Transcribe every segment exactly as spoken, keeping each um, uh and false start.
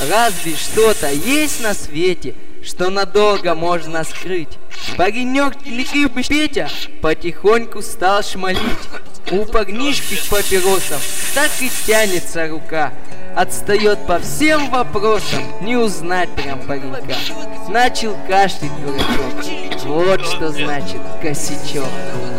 Разве что-то есть на свете, что надолго можно скрыть? Паренек лихий Петя потихоньку стал шмалить. У парнишки к папиросам так и тянется рука. Отстает по всем вопросам, не узнать прям паренька. Начал кашлять дурачок, вот что значит косячок.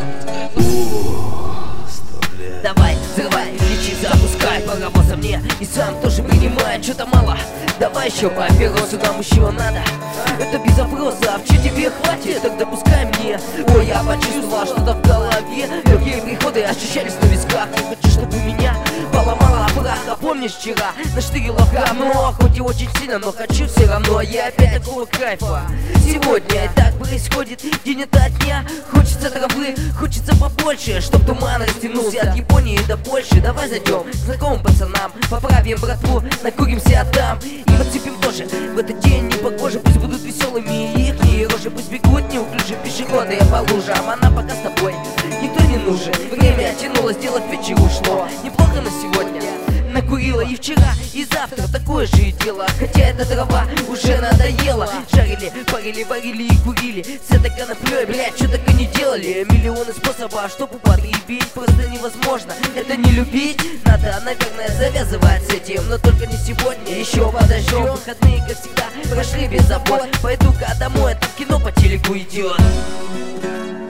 Давай, взрывай, лечи, запускай паровоза мне и сам тоже принимай, что-то мало. Давай еще папиросу, нам еще надо. Это без опроса, а в чё тебе хватит? Тогда пускай мне. Ой, я почувствовал что-то в голове. Легкие приходы ощущались на висках. Не хочу, чтобы меня поломала праха. Помнишь вчера наштырило говно? Хоть и очень сильно, но хочу все равно. Я опять такого кайфа. Сегодня и так происходит день ото дня. Хочется травы, хочется побольше, чтоб туман растянулся от Японии до Польши. Давай зайдем к знакомым пацанам, поправим братву, накуримся там и подцепим тоже. В этот день не похоже, пусть будут веселыми их рожи, пусть бегут неуклюже пешеходы по лужам. Она пока с тобой, никто не нужен. Время тянулось, дело в вечер ушло. Неплохо на сегодня накурила и вчера, и завтра такое же дело. Хотя эта трава уже надоела. Жарили, парили, варили и курили с этой коноплей, блядь, что так и не делали. Миллионы способов, чтоб употребить, просто невозможно это не любить. Надо, наверное, завязывать с этим, но только не сегодня, еще подождем. Выходные, как всегда, прошли без забот. Пойду-ка домой, а там кино по телеку идет.